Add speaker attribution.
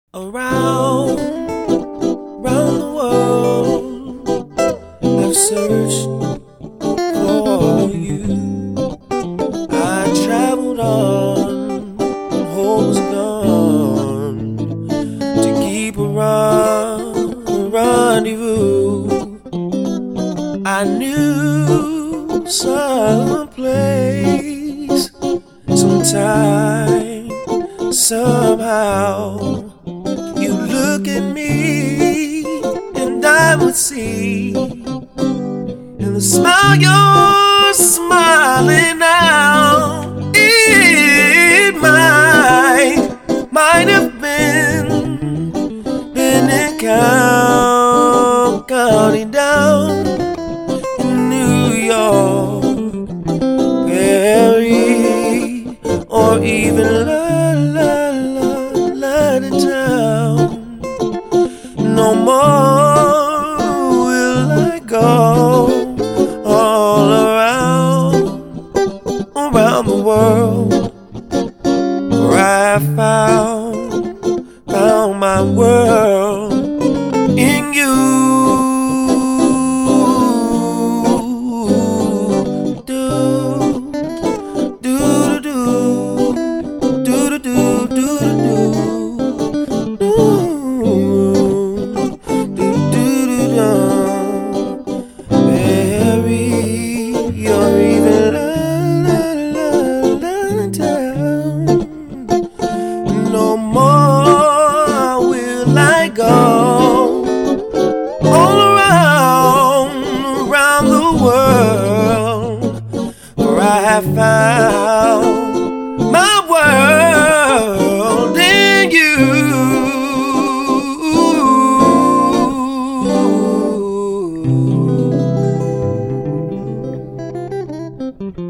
Speaker 1: Around, around the world, I've searched for you. I traveled on when hope was gone to keep a rendezvous. I knew some place, sometime, somehow. You look at me, and I would see in the smile you're smiling now. It might have been a counting down in New York, Paris, or even London town. No more will I go all around the world, where I found my world in you. Do do do do do do do do. Mary, you're even down. No more will I go all around the world, for I have found my world in you.